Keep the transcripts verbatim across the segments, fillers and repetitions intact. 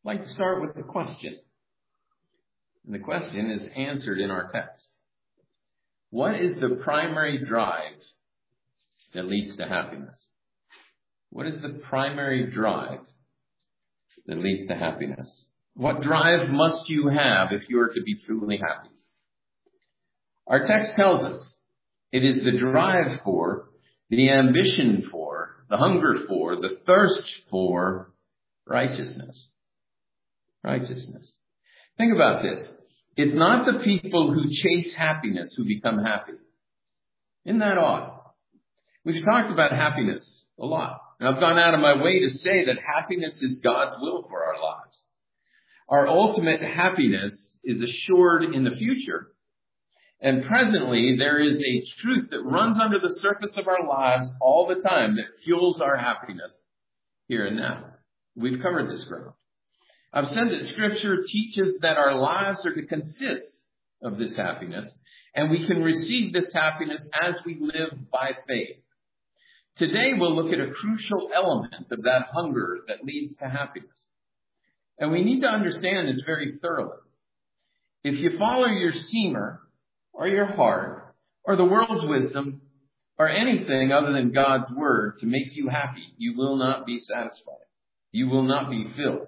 I'd like to start with the question. And the question is answered in our text. What is the primary drive that leads to happiness? What is the primary drive that leads to happiness? What drive must you have if you are to be truly happy? Our text tells us it is the drive for, the ambition for, the hunger for, the thirst for righteousness. Righteousness. Think about this. It's not the people who chase happiness who become happy. Isn't that odd? We've talked about happiness a lot. And I've gone out of my way to say that happiness is God's will for our lives. Our ultimate happiness is assured in the future. And presently, there is a truth that runs under the surface of our lives all the time that fuels our happiness here and now. We've covered this ground. I've said that Scripture teaches that our lives are to consist of this happiness, and we can receive this happiness as we live by faith. Today, we'll look at a crucial element of that hunger that leads to happiness. And we need to understand this very thoroughly. If you follow your seamer, or your heart, or the world's wisdom, or anything other than God's word to make you happy, you will not be satisfied. You will not be filled.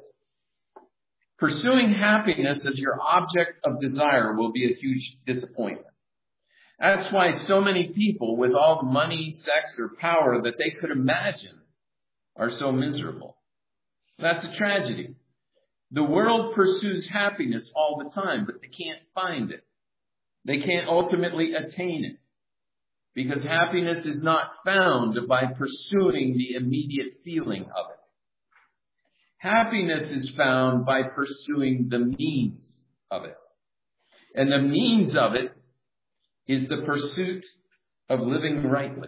Pursuing happiness as your object of desire will be a huge disappointment. That's why so many people with all the money, sex, or power that they could imagine are so miserable. That's a tragedy. The world pursues happiness all the time, but they can't find it. They can't ultimately attain it because happiness is not found by pursuing the immediate feeling of it. Happiness is found by pursuing the means of it. And the means of it is the pursuit of living rightly.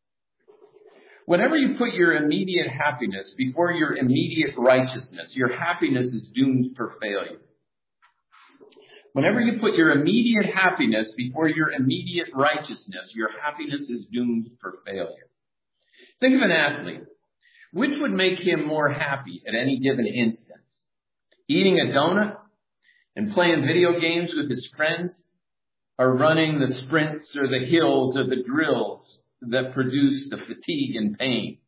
Whenever you put your immediate happiness before your immediate righteousness, your happiness is doomed for failure. Whenever you put your immediate happiness before your immediate righteousness, your happiness is doomed for failure. Think of an athlete. Which would make him more happy at any given instance? Eating a donut and playing video games with his friends, or running the sprints or the hills or the drills that produce the fatigue and pain?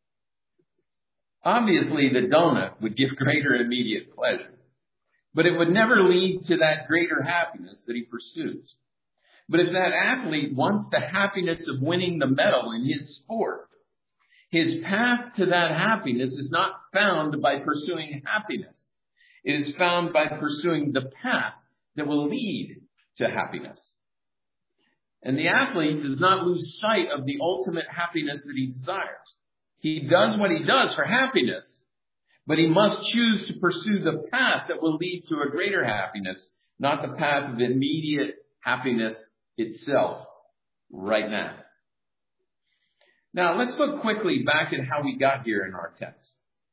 Obviously, the donut would give greater immediate pleasure, but it would never lead to that greater happiness that he pursues. But if that athlete wants the happiness of winning the medal in his sport, his path to that happiness is not found by pursuing happiness. It is found by pursuing the path that will lead to happiness. And the athlete does not lose sight of the ultimate happiness that he desires. He does what he does for happiness, but he must choose to pursue the path that will lead to a greater happiness, not the path of immediate happiness itself right now. Now, let's look quickly back at how we got here in our text.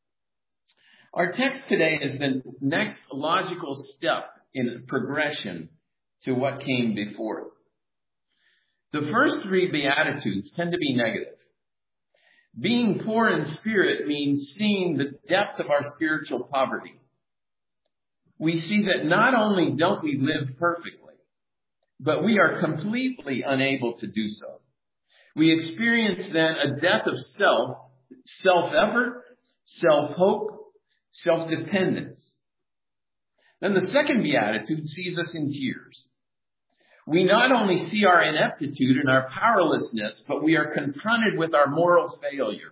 Our text today is the next logical step in progression to what came before it. The first three Beatitudes tend to be negative. Being poor in spirit means seeing the depth of our spiritual poverty. We see that not only don't we live perfectly, but we are completely unable to do so. We experience then a death of self, self-effort, self-hope, self-dependence. Then the second Beatitude sees us in tears. We not only see our ineptitude and our powerlessness, but we are confronted with our moral failure.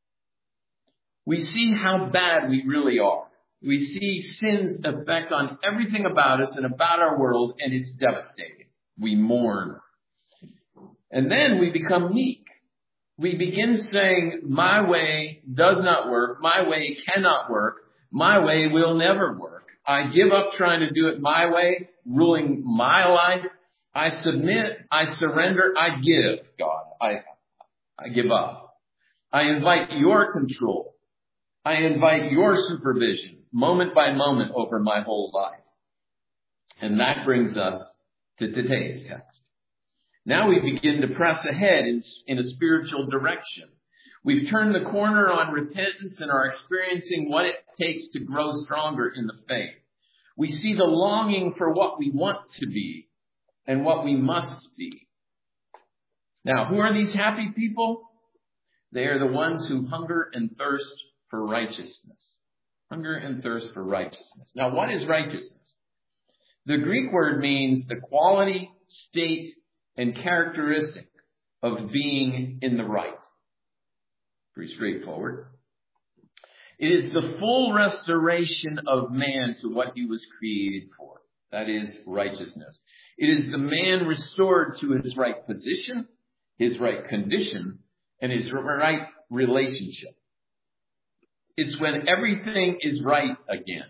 We see how bad we really are. We see sin's effect on everything about us and about our world, and it's devastating. We mourn. And then we become meek. We begin saying, my way does not work. My way cannot work. My way will never work. I give up trying to do it my way, ruling my life. I submit. I surrender. I give, God. I, I give up. I invite your control. I invite your supervision moment by moment over my whole life. And that brings us to today's text. Now we begin to press ahead in, in a spiritual direction. We've turned the corner on repentance and are experiencing what it takes to grow stronger in the faith. We see the longing for what we want to be and what we must be. Now, who are these happy people? They are the ones who hunger and thirst for righteousness. Hunger and thirst for righteousness. Now, what is righteousness? The Greek word means the quality, state, and characteristic of being in the right. Pretty straightforward. It is the full restoration of man to what he was created for. That is righteousness. It is the man restored to his right position, his right condition, and his right relationship. It's when everything is right again.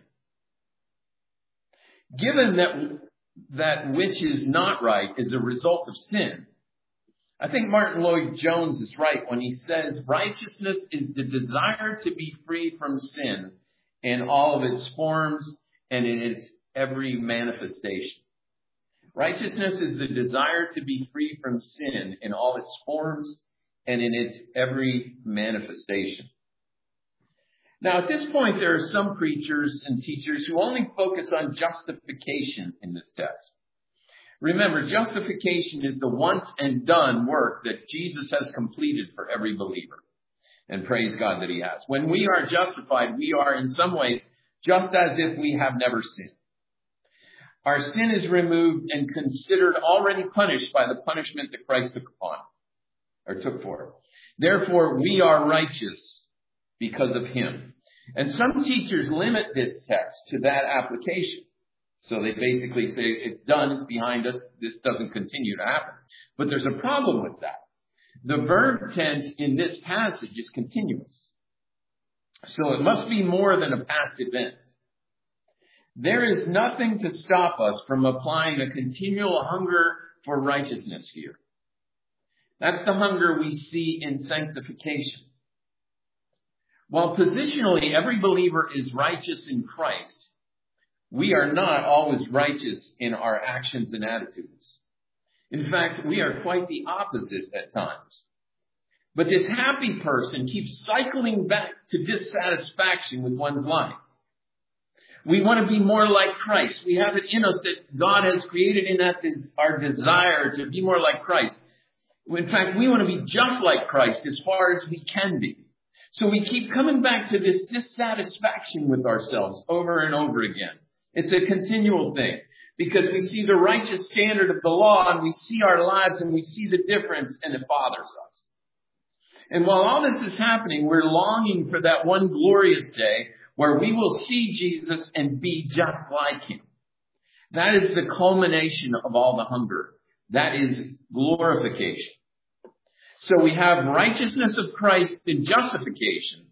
Given that that which is not right is a result of sin, I think Martin Lloyd-Jones is right when he says righteousness is the desire to be free from sin in all of its forms and in its every manifestation. Righteousness is the desire to be free from sin in all its forms and in its every manifestation. Now, at this point, there are some preachers and teachers who only focus on justification in this text. Remember, justification is the once and done work that Jesus has completed for every believer. And praise God that he has. When we are justified, we are in some ways just as if we have never sinned. Our sin is removed and considered already punished by the punishment that Christ took upon, or took for it. Therefore, we are righteous because of him. And some teachers limit this text to that application. So they basically say, it's done, it's behind us, this doesn't continue to happen. But there's a problem with that. The verb tense in this passage is continuous. So it must be more than a past event. There is nothing to stop us from applying a continual hunger for righteousness here. That's the hunger we see in sanctification. While positionally every believer is righteous in Christ, we are not always righteous in our actions and attitudes. In fact, we are quite the opposite at times. But this happy person keeps cycling back to dissatisfaction with one's life. We want to be more like Christ. We have it in us that God has created in that is our desire to be more like Christ. In fact, we want to be just like Christ as far as we can be. So we keep coming back to this dissatisfaction with ourselves over and over again. It's a continual thing because we see the righteous standard of the law and we see our lives and we see the difference and it bothers us. And while all this is happening, we're longing for that one glorious day where we will see Jesus and be just like him. That is the culmination of all the hunger. That is glorification. So we have righteousness of Christ in justification.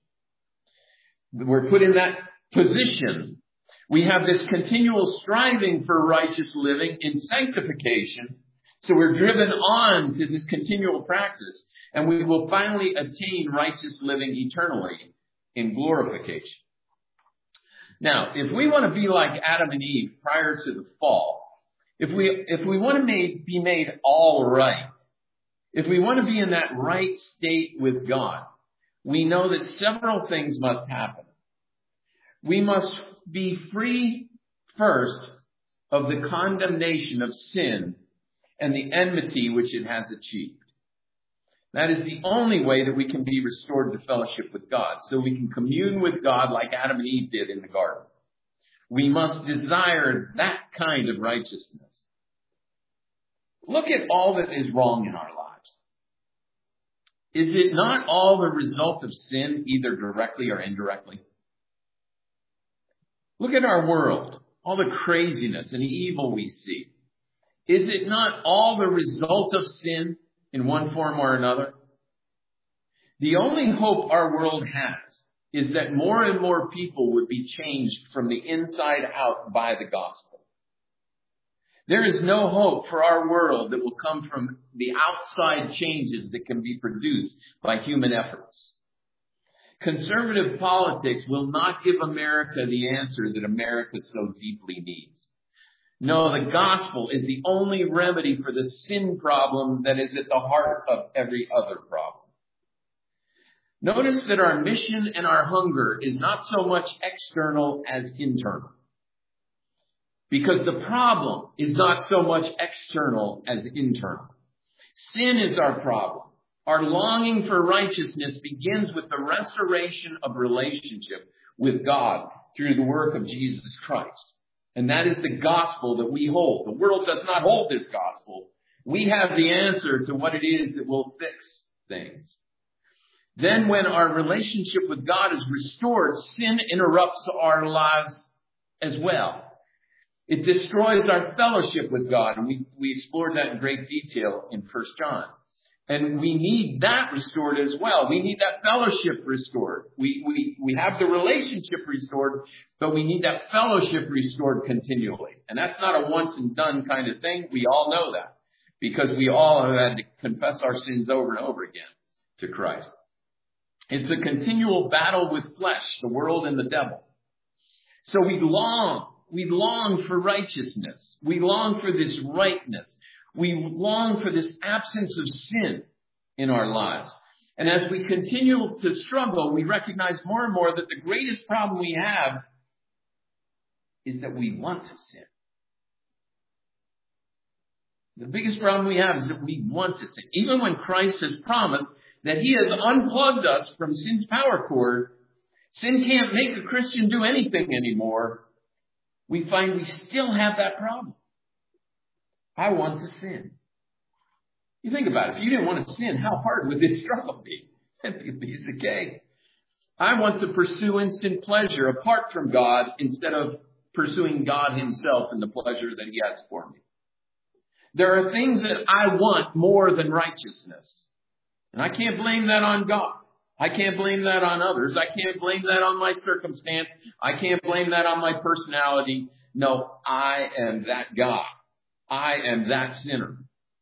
We're put in that position. We have this continual striving for righteous living in sanctification. So we're driven on to this continual practice. And we will finally attain righteous living eternally in glorification. Now, if we want to be like Adam and Eve prior to the fall, if we, if we want to made, be made all right, if we want to be in that right state with God, we know that several things must happen. We must be free first of the condemnation of sin and the enmity which it has achieved. That is the only way that we can be restored to fellowship with God, so we can commune with God like Adam and Eve did in the garden. We must desire that kind of righteousness. Look at all that is wrong in our lives. Is it not all the result of sin, either directly or indirectly? Look at our world, all the craziness and evil we see. Is it not all the result of sin in one form or another? The only hope our world has is that more and more people would be changed from the inside out by the gospel. There is no hope for our world that will come from the outside changes that can be produced by human efforts. Conservative politics will not give America the answer that America so deeply needs. No, the gospel is the only remedy for the sin problem that is at the heart of every other problem. Notice that our mission and our hunger is not so much external as internal. Because the problem is not so much external as internal. Sin is our problem. Our longing for righteousness begins with the restoration of relationship with God through the work of Jesus Christ. And that is the gospel that we hold. The world does not hold this gospel. We have the answer to what it is that will fix things. Then when our relationship with God is restored, sin interrupts our lives as well. It destroys our fellowship with God. And we, we explored that in great detail in First John. And we need that restored as well. We need that fellowship restored. We, we, we have the relationship restored, but we need that fellowship restored continually. And that's not a once and done kind of thing. We all know that because we all have had to confess our sins over and over again to Christ. It's a continual battle with flesh, the world and the devil. So we long, we long for righteousness. We long for this rightness. We long for this absence of sin in our lives. And as we continue to struggle, we recognize more and more that the greatest problem we have is that we want to sin. The biggest problem we have is that we want to sin. Even when Christ has promised that he has unplugged us from sin's power cord, sin can't make a Christian do anything anymore. We find we still have that problem. I want to sin. You think about it. If you didn't want to sin, how hard would this struggle be? It'd be a piece of cake. I want to pursue instant pleasure apart from God instead of pursuing God himself and the pleasure that he has for me. There are things that I want more than righteousness. And I can't blame that on God. I can't blame that on others. I can't blame that on my circumstance. I can't blame that on my personality. No, I am that guy. I am that sinner.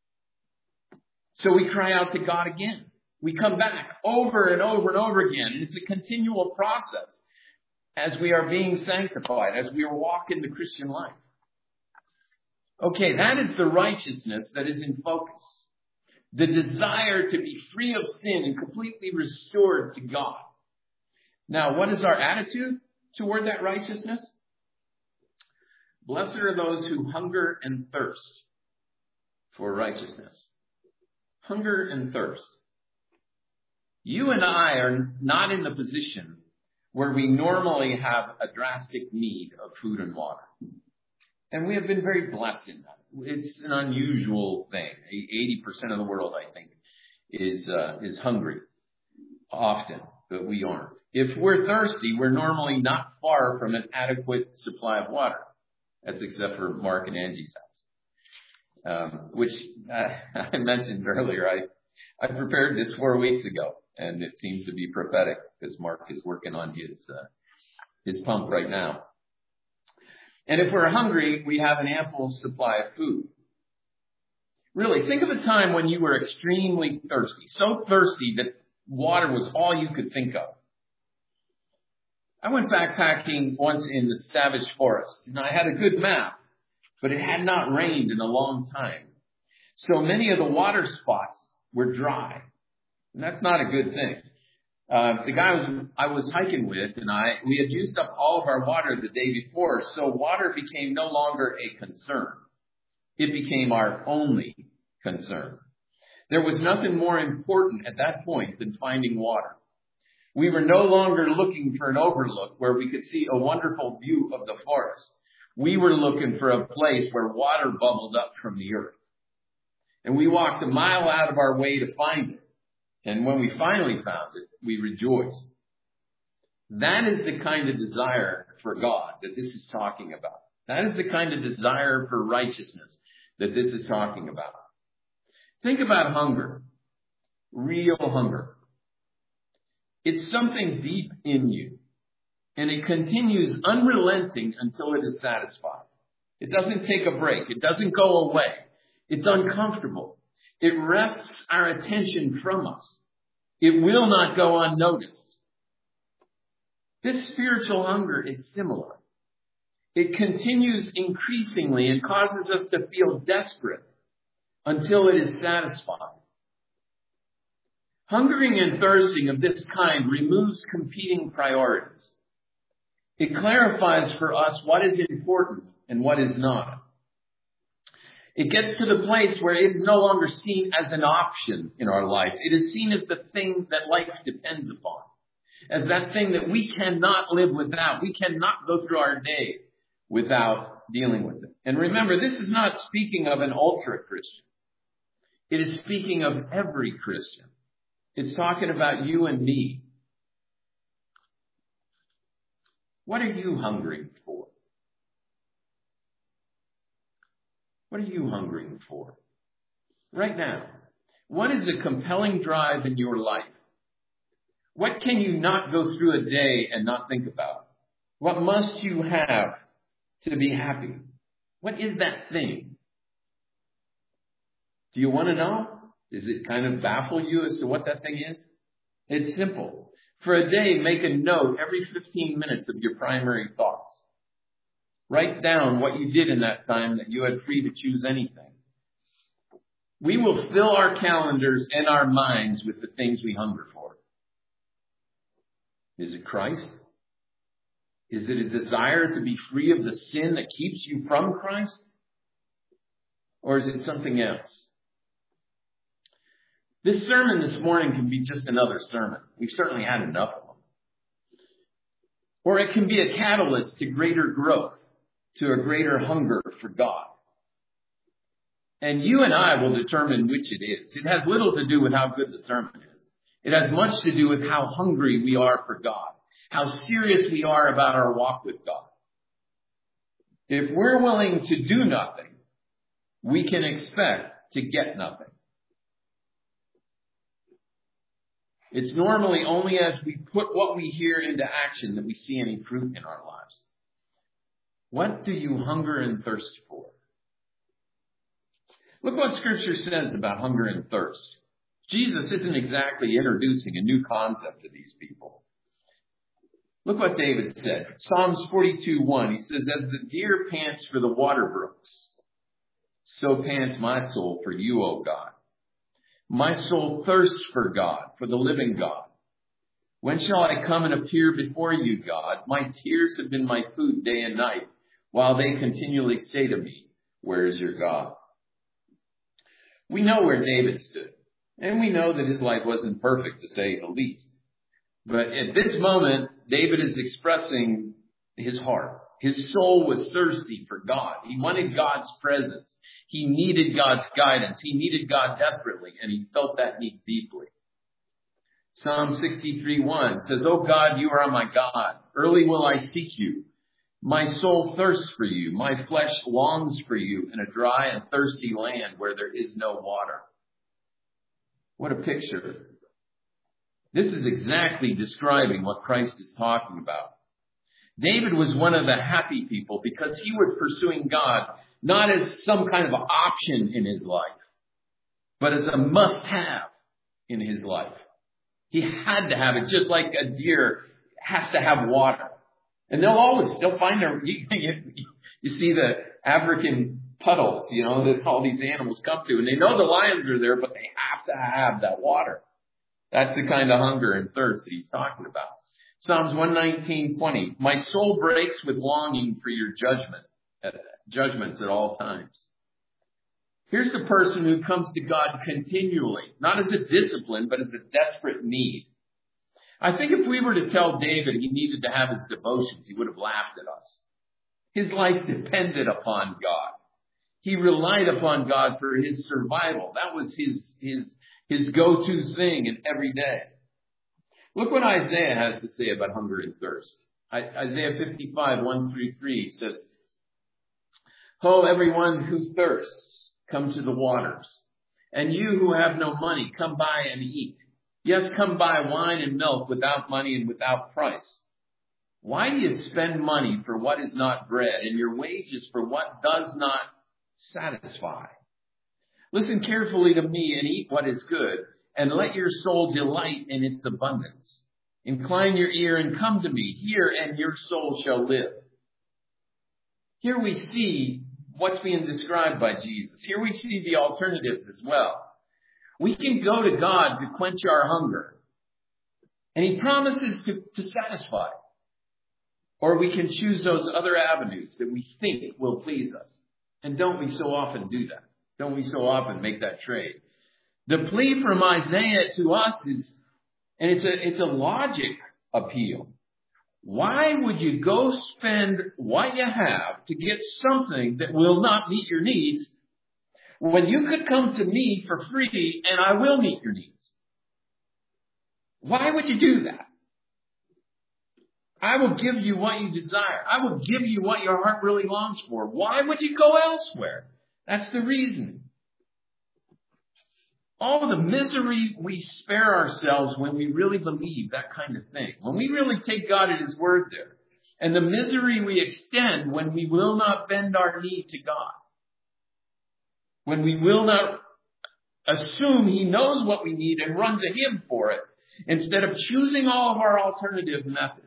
So we cry out to God again. We come back over and over and over again. And it's a continual process as we are being sanctified, as we walk in the Christian life. Okay, that is the righteousness that is in focus. The desire to be free of sin and completely restored to God. Now, what is our attitude toward that righteousness? Blessed are those who hunger and thirst for righteousness. Hunger and thirst. You and I are not in the position where we normally have a drastic need of food and water. And we have been very blessed in that. It's an unusual thing. eighty percent of the world, I think, is uh, is hungry often, but we aren't. If we're thirsty, we're normally not far from an adequate supply of water. That's except for Mark and Angie's house, um, which uh, I mentioned earlier. I, I prepared this four weeks ago, and it seems to be prophetic because Mark is working on his uh, his pump right now. And if we're hungry, we have an ample supply of food. Really, think of a time when you were extremely thirsty, so thirsty that water was all you could think of. I went backpacking once in the Savage Forest, and I had a good map, but it had not rained in a long time. So many of the water spots were dry, and that's not a good thing. Uh, the guy was, I was hiking with and I, we had used up all of our water the day before, so water became no longer a concern. It became our only concern. There was nothing more important at that point than finding water. We were no longer looking for an overlook where we could see a wonderful view of the forest. We were looking for a place where water bubbled up from the earth. And we walked a mile out of our way to find it. And when we finally found it, we rejoiced. That is the kind of desire for God that this is talking about. That is the kind of desire for righteousness that this is talking about. Think about hunger. Real hunger. It's something deep in you. And it continues unrelenting until it is satisfied. It doesn't take a break. It doesn't go away. It's uncomfortable. It wrests our attention from us. It will not go unnoticed. This spiritual hunger is similar. It continues increasingly and causes us to feel desperate until it is satisfied. Hungering and thirsting of this kind removes competing priorities. It clarifies for us what is important and what is not. It gets to the place where it is no longer seen as an option in our life. It is seen as the thing that life depends upon, as that thing that we cannot live without. We cannot go through our day without dealing with it. And remember, this is not speaking of an ultra-Christian. It is speaking of every Christian. It's talking about you and me. What are you hungering for? What are you hungering for? Right now, what is the compelling drive in your life? What can you not go through a day and not think about? What must you have to be happy? What is that thing? Do you want to know? Does it kind of baffle you as to what that thing is? It's simple. For a day, make a note every fifteen minutes of your primary thoughts. Write down what you did in that time that you had free to choose anything. We will fill our calendars and our minds with the things we hunger for. Is it Christ? Is it a desire to be free of the sin that keeps you from Christ? Or is it something else? This sermon this morning can be just another sermon. We've certainly had enough of them. Or it can be a catalyst to greater growth, to a greater hunger for God. And you and I will determine which it is. It has little to do with how good the sermon is. It has much to do with how hungry we are for God, how serious we are about our walk with God. If we're willing to do nothing, we can expect to get nothing. It's normally only as we put what we hear into action that we see any fruit in our lives. What do you hunger and thirst for? Look what Scripture says about hunger and thirst. Jesus isn't exactly introducing a new concept to these people. Look what David said. Psalms forty-two one, he says, as the deer pants for the water brooks, so pants my soul for you, O God. My soul thirsts for God, for the living God. When shall I come and appear before you, God? My tears have been my food day and night, while they continually say to me, where is your God? We know where David stood, and we know that his life wasn't perfect, to say the least. But at this moment, David is expressing his heart. His soul was thirsty for God. He wanted God's presence. He needed God's guidance. He needed God desperately, and he felt that need deeply. Psalm sixty-three one says, O God, you are my God. Early will I seek you. My soul thirsts for you. My flesh longs for you in a dry and thirsty land where there is no water. What a picture. This is exactly describing what Christ is talking about. David was one of the happy people because he was pursuing God not as some kind of option in his life, but as a must-have in his life. He had to have it, just like a deer has to have water. And they'll always, they'll find their, you, you, you see the African puddles, you know, that all these animals come to, and they know the lions are there, but they have to have that water. That's the kind of hunger and thirst that he's talking about. Psalms one nineteen twenty, my soul breaks with longing for your judgment, uh, judgments at all times. Here's the person who comes to God continually, not as a discipline, but as a desperate need. I think if we were to tell David he needed to have his devotions, he would have laughed at us. His life depended upon God. He relied upon God for his survival. That was his, his, his go-to thing in every day. Look what Isaiah has to say about hunger and thirst. Isaiah fifty-five, one through three says, Ho, everyone who thirsts, come to the waters. And you who have no money, come buy and eat. Yes, come buy wine and milk without money and without price. Why do you spend money for what is not bread and your wages for what does not satisfy? Listen carefully to me and eat what is good, and let your soul delight in its abundance. Incline your ear and come to me. Hear, and your soul shall live. Here we see what's being described by Jesus. Here we see the alternatives as well. We can go to God to quench our hunger. And He promises to, to satisfy. Or we can choose those other avenues that we think will please us. And don't we so often do that? Don't we so often make that trade? The plea from Isaiah to us is, and it's a, it's a logic appeal. Why would you go spend what you have to get something that will not meet your needs when you could come to me for free and I will meet your needs? Why would you do that? I will give you what you desire. I will give you what your heart really longs for. Why would you go elsewhere? That's the reason. All the misery we spare ourselves when we really believe that kind of thing. When we really take God at His word there. And the misery we extend when we will not bend our knee to God. When we will not assume He knows what we need and run to Him for it. Instead of choosing all of our alternative methods.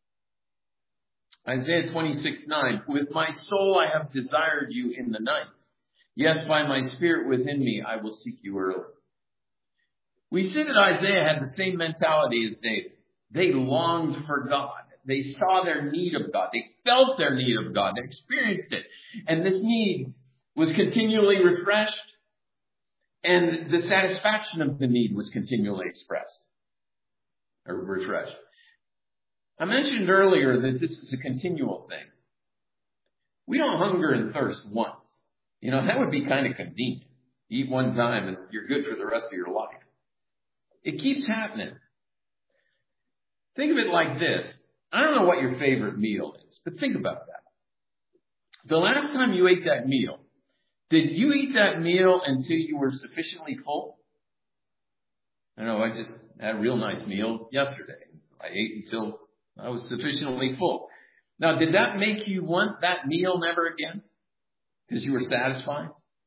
Isaiah twenty-six nine, with my soul I have desired you in the night. Yes, by my spirit within me I will seek you early. We see that Isaiah had the same mentality as David. They longed for God. They saw their need of God. They felt their need of God. They experienced it. And this need was continually refreshed. And the satisfaction of the need was continually expressed. Or refreshed. I mentioned earlier that this is a continual thing. We don't hunger and thirst once. You know, that would be kind of convenient. You eat one time and you're good for the rest of your life. It keeps happening. Think of it like this. I don't know what your favorite meal is, but think about that. The last time you ate that meal, did you eat that meal until you were sufficiently full? I know I just had a real nice meal yesterday. I ate until I was sufficiently full. Now, did that make you want that meal never again? Because you were satisfied?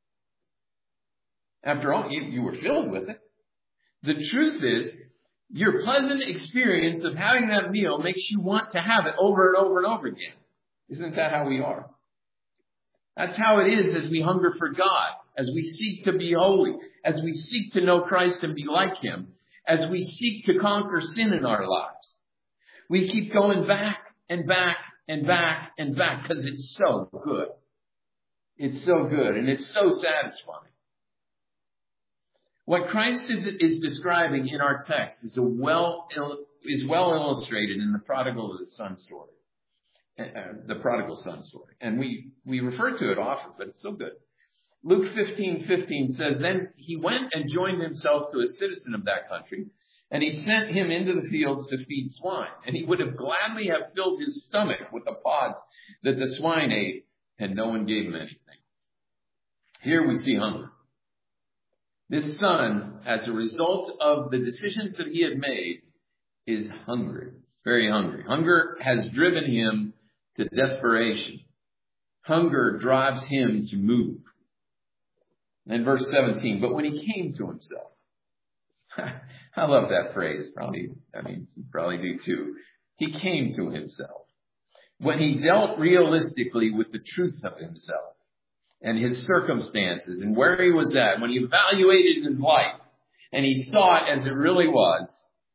After all, you, you were filled with it. The truth is, your pleasant experience of having that meal makes you want to have it over and over and over again. Isn't that how we are? That's how it is as we hunger for God, as we seek to be holy, as we seek to know Christ and be like Him, as we seek to conquer sin in our lives. We keep going back and back and back and back because it's so good. It's so good and it's so satisfying. What Christ is, is describing in our text is a well is well illustrated in the prodigal son story, uh, the prodigal son story, and we we refer to it often, but it's so good. Luke fifteen fifteen says, "Then he went and joined himself to a citizen of that country, and he sent him into the fields to feed swine. And he would have gladly have filled his stomach with the pods that the swine ate, and no one gave him anything." Here we see hunger. This son, as a result of the decisions that he had made, is hungry, very hungry. Hunger has driven him to desperation. Hunger drives him to move. And verse seventeen, but when he came to himself, I love that phrase. Probably, I mean, you probably do too. He came to himself. When he dealt realistically with the truth of himself and his circumstances and where he was at, when he evaluated his life and he saw it as it really was,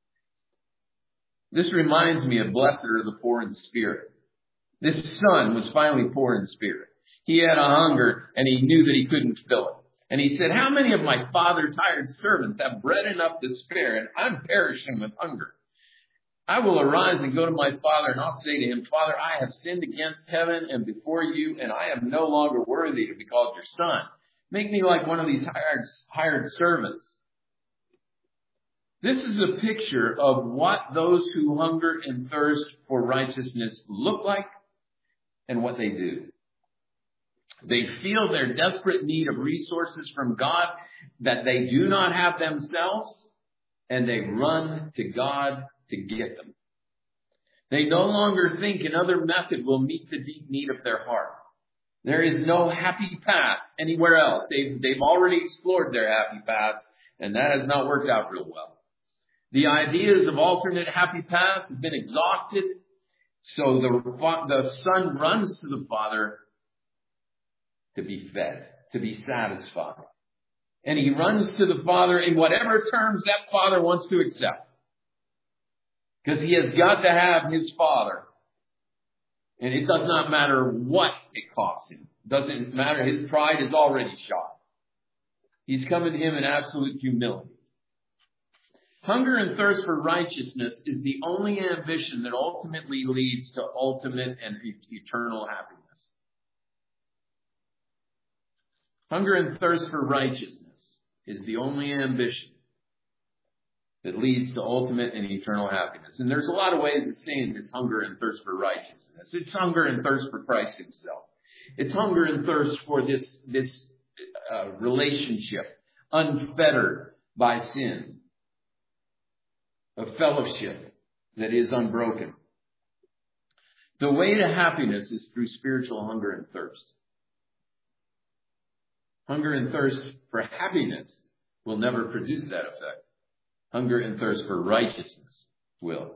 this reminds me of blessed are the poor in spirit. This son was finally poor in spirit. He had a hunger and he knew that he couldn't fill it. And he said, how many of my father's hired servants have bread enough to spare, and I'm perishing with hunger? I will arise and go to my father, and I'll say to him, Father, I have sinned against heaven and before you, and I am no longer worthy to be called your son. Make me like one of these hired, hired servants. This is a picture of what those who hunger and thirst for righteousness look like and what they do. They feel their desperate need of resources from God that they do not have themselves, and they run to God to get them. They no longer think another method will meet the deep need of their heart. There is no happy path anywhere else. They've, they've already explored their happy paths, and that has not worked out real well. The ideas of alternate happy paths have been exhausted, so the, the son runs to the father to be fed, to be satisfied. And he runs to the Father in whatever terms that Father wants to accept. Because he has got to have his Father. And it does not matter what it costs him. It doesn't matter. His pride is already shot. He's coming to him in absolute humility. Hunger and thirst for righteousness is the only ambition that ultimately leads to ultimate and eternal happiness. Hunger and thirst for righteousness is the only ambition that leads to ultimate and eternal happiness. And there's a lot of ways of saying this hunger and thirst for righteousness. It's hunger and thirst for Christ himself. It's hunger and thirst for this, this uh, relationship unfettered by sin. A fellowship that is unbroken. The way to happiness is through spiritual hunger and thirst. Hunger and thirst for happiness will never produce that effect. Hunger and thirst for righteousness will.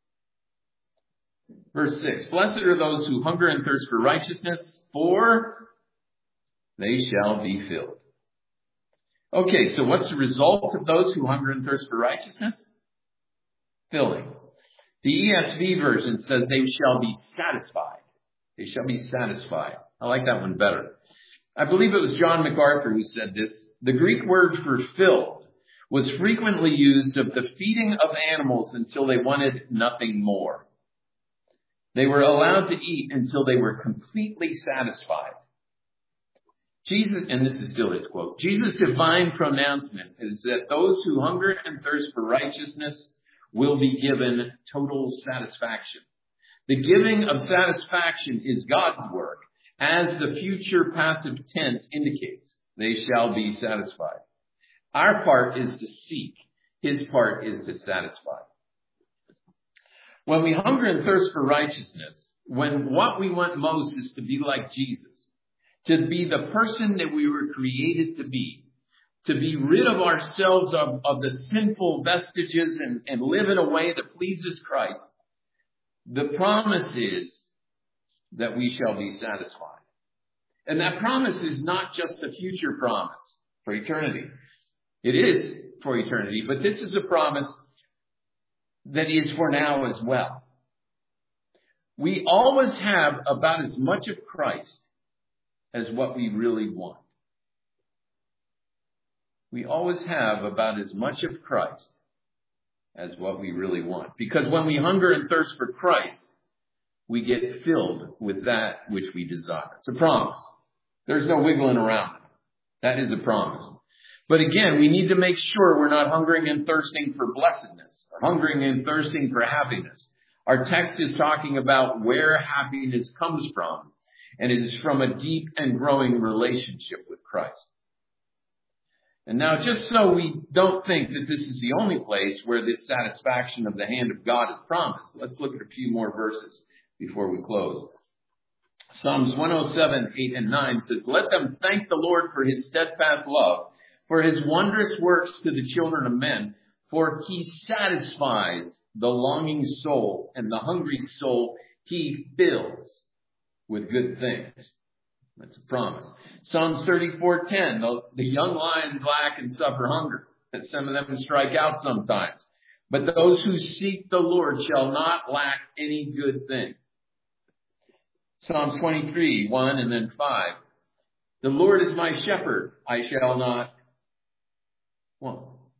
Verse six, blessed are those who hunger and thirst for righteousness, for they shall be filled. Okay, so what's the result of those who hunger and thirst for righteousness? Filling. The E S V version says they shall be satisfied. They shall be satisfied. I like that one better. I believe it was John MacArthur who said this. The Greek word for filled was frequently used of the feeding of animals until they wanted nothing more. They were allowed to eat until they were completely satisfied. Jesus, and this is still his quote, Jesus' divine pronouncement is that those who hunger and thirst for righteousness will be given total satisfaction. The giving of satisfaction is God's work, as the future passive tense indicates. They shall be satisfied. Our part is to seek. His part is to satisfy. When we hunger and thirst for righteousness, when what we want most is to be like Jesus, to be the person that we were created to be, to be rid of ourselves of, of the sinful vestiges and, and live in a way that pleases Christ, the promise is that we shall be satisfied. And that promise is not just a future promise for eternity. It is for eternity, but this is a promise that is for now as well. We always have about as much of Christ as what we really want. We always have about as much of Christ as what we really want. Because when we hunger and thirst for Christ, we get filled with that which we desire. It's a promise. There's no wiggling around it. That is a promise. But again, we need to make sure we're not hungering and thirsting for blessedness, or hungering and thirsting for happiness. Our text is talking about where happiness comes from, and it is from a deep and growing relationship with Christ. And now, just so we don't think that this is the only place where this satisfaction of the hand of God is promised, let's look at a few more verses before we close. Psalms one oh seven, eight and nine says, let them thank the Lord for his steadfast love, for his wondrous works to the children of men, for he satisfies the longing soul, and the hungry soul he fills with good things. That's a promise. Psalms thirty-four ten, the, the young lions lack and suffer hunger, that some of them strike out sometimes. But those who seek the Lord shall not lack any good thing. Psalm twenty-three, one and then five. The Lord is my shepherd, I shall not want.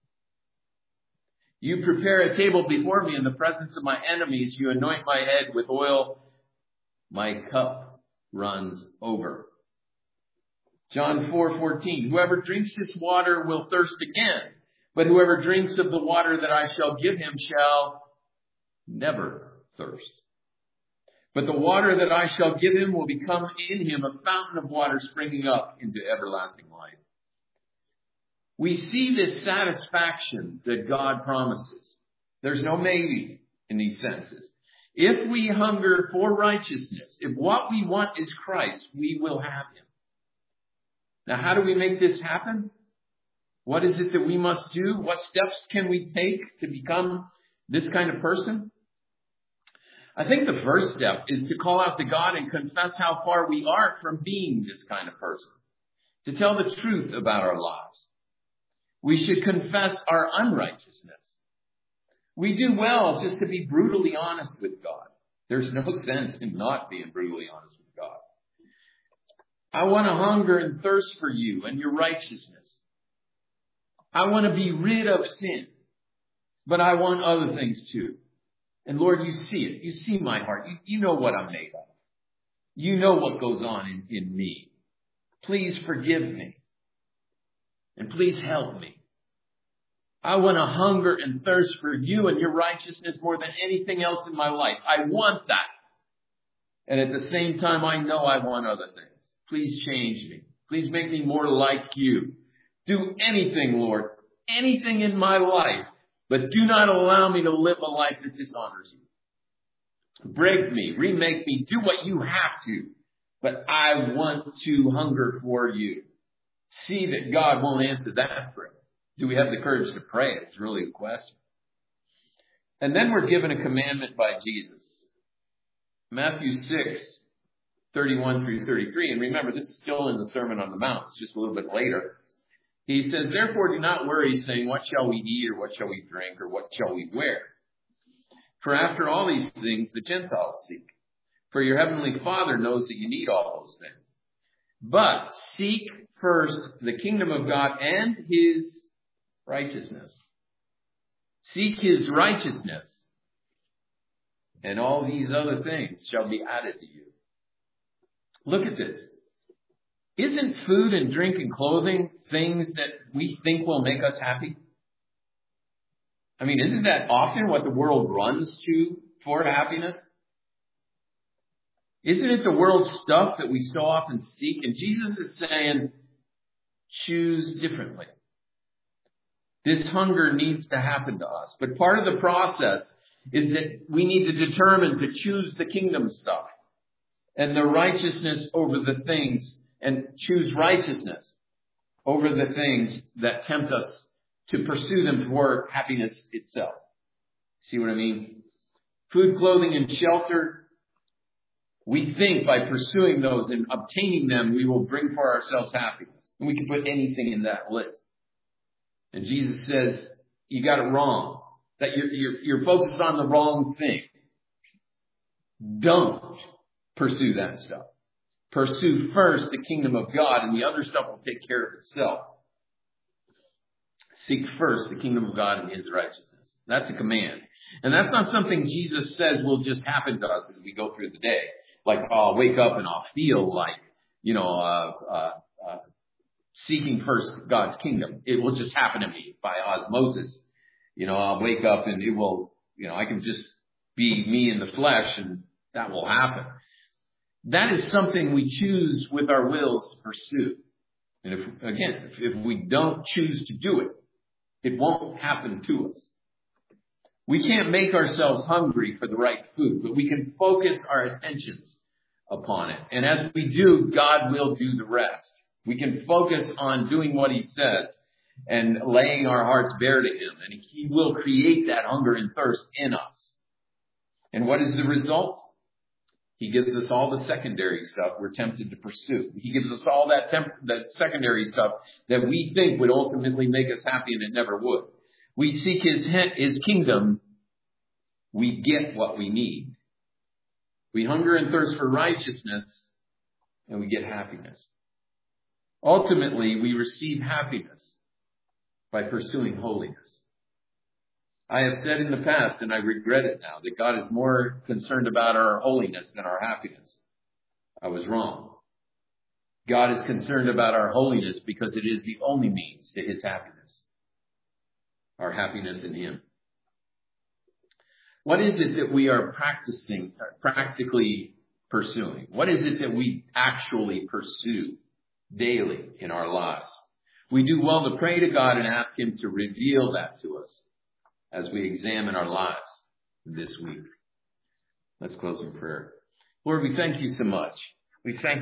You prepare a table before me in the presence of my enemies. You anoint my head with oil. My cup runs over. John four fourteen. Whoever drinks this water will thirst again, but whoever drinks of the water that I shall give him shall never thirst. But the water that I shall give him will become in him a fountain of water springing up into everlasting life. We see this satisfaction that God promises. There's no maybe in these senses. If we hunger for righteousness, if what we want is Christ, we will have him. Now, how do we make this happen? What is it that we must do? What steps can we take to become this kind of person? I think the first step is to call out to God and confess how far we are from being this kind of person. To tell the truth about our lives. We should confess our unrighteousness. We do well just to be brutally honest with God. There's no sense in not being brutally honest with God. I want to hunger and thirst for you and your righteousness. I want to be rid of sin, but I want other things too. And Lord, you see it. You see my heart. You, you know what I'm made of. You know what goes on in, in me. Please forgive me. And please help me. I want to hunger and thirst for you and your righteousness more than anything else in my life. I want that. And at the same time, I know I want other things. Please change me. Please make me more like you. Do anything, Lord, anything in my life, but do not allow me to live a life that dishonors you. Break me, remake me, do what you have to, but I want to hunger for you. See that God won't answer that prayer. Do we have the courage to pray? It's really a question. And then we're given a commandment by Jesus. Matthew six, thirty-one through thirty-three. And remember, this is still in the Sermon on the Mount. It's just a little bit later. He says, therefore do not worry, saying, what shall we eat, or what shall we drink, or what shall we wear? For after all these things the Gentiles seek. For your heavenly Father knows that you need all those things. But seek first the kingdom of God and his righteousness. Seek his righteousness, and all these other things shall be added to you. Look at this. Isn't food and drink and clothing things that we think will make us happy? I mean, isn't that often what the world runs to for happiness? Isn't it the world's stuff that we so often seek? And Jesus is saying, choose differently. This hunger needs to happen to us. But part of the process is that we need to determine to choose the kingdom stuff and the righteousness over the things, and choose righteousness over the things that tempt us to pursue them toward happiness itself. See what I mean? Food, clothing, and shelter. We think by pursuing those and obtaining them, we will bring for ourselves happiness. And we can put anything in that list. And Jesus says, you got it wrong. That you're, you're, you're focused on the wrong thing. Don't pursue that stuff. Pursue first the kingdom of God, and the other stuff will take care of itself. Seek first the kingdom of God and his righteousness. That's a command. And that's not something Jesus says will just happen to us as we go through the day. Like, oh, I'll wake up and I'll feel like, you know, uh, uh, uh, seeking first God's kingdom. It will just happen to me by osmosis. You know, I'll wake up and it will, you know, I can just be me in the flesh and that will happen. That is something we choose with our wills to pursue. And if, again, if, if we don't choose to do it, it won't happen to us. We can't make ourselves hungry for the right food, but we can focus our attentions upon it. And as we do, God will do the rest. We can focus on doing what he says and laying our hearts bare to him. And he will create that hunger and thirst in us. And what is the result? He gives us all the secondary stuff we're tempted to pursue. He gives us all that, temp- that secondary stuff that we think would ultimately make us happy, and it never would. We seek his, his kingdom, we get what we need. We hunger and thirst for righteousness, and we get happiness. Ultimately, we receive happiness by pursuing holiness. I have said in the past, and I regret it now, that God is more concerned about our holiness than our happiness. I was wrong. God is concerned about our holiness because it is the only means to his happiness. Our happiness in him. What is it that we are practicing, practically pursuing? What is it that we actually pursue daily in our lives? We do well to pray to God and ask him to reveal that to us as we examine our lives this week. Let's close in prayer. Lord, we thank you so much. We thank you.